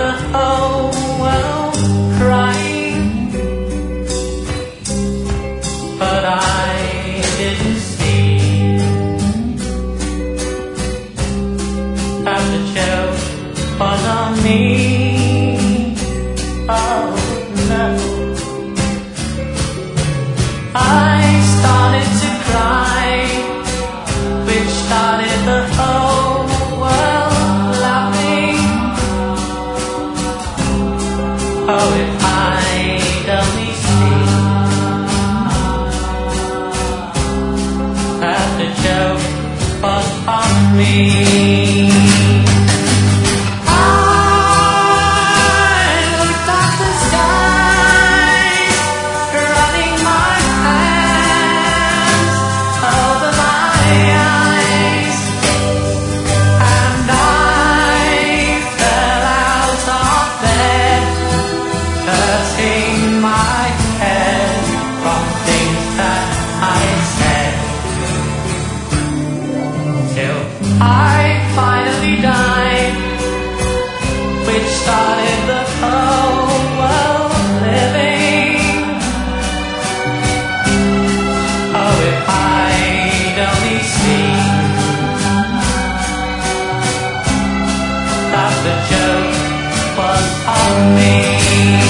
the whole world crying, but I didn't see that the joke was on me. Oh no. I started to cry, which started the whole world laughing. Oh, if I'd only seen that the joke was on me. I finally died, which started the whole world living. Oh, if I'd only seen that the joke was on me.